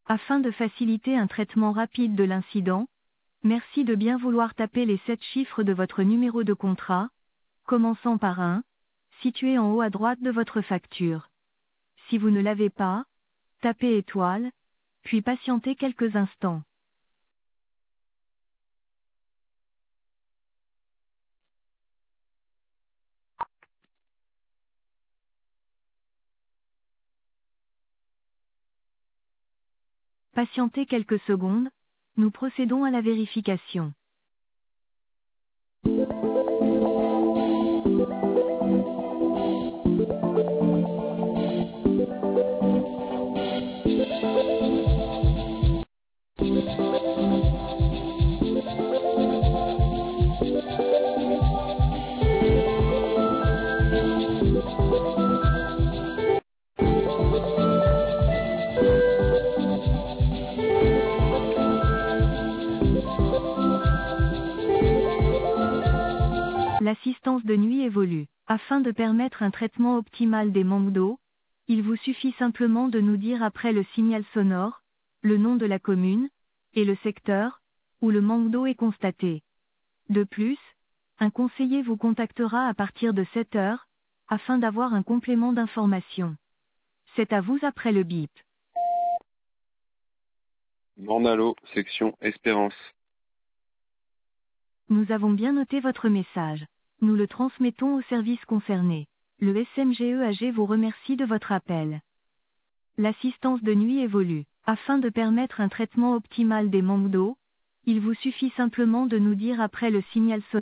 Afin de faciliter un traitement rapide de l'incident, merci de bien vouloir taper les 7 chiffres de votre numéro de contrat, commençant par 1, situé en haut à droite de votre facture. Si vous ne l'avez pas, tapez étoile, puis patientez quelques instants. Patientez quelques secondes, nous procédons à la vérification. L'assistance de nuit évolue. Afin de permettre un traitement optimal des manques d'eau, il vous suffit simplement de nous dire après le signal sonore, le nom de la commune, et le secteur, où le manque d'eau est constaté. De plus, un conseiller vous contactera à partir de 7 heures, afin d'avoir un complément d'information. C'est à vous après le bip. Morne-à-l'eau, section Espérance. Nous avons bien noté votre message. Nous le transmettons au service concerné. Le SMGEAG vous remercie de votre appel. L'assistance de nuit évolue. Afin de permettre un traitement optimal des manques d'eau, il vous suffit simplement de nous dire après le signal sonore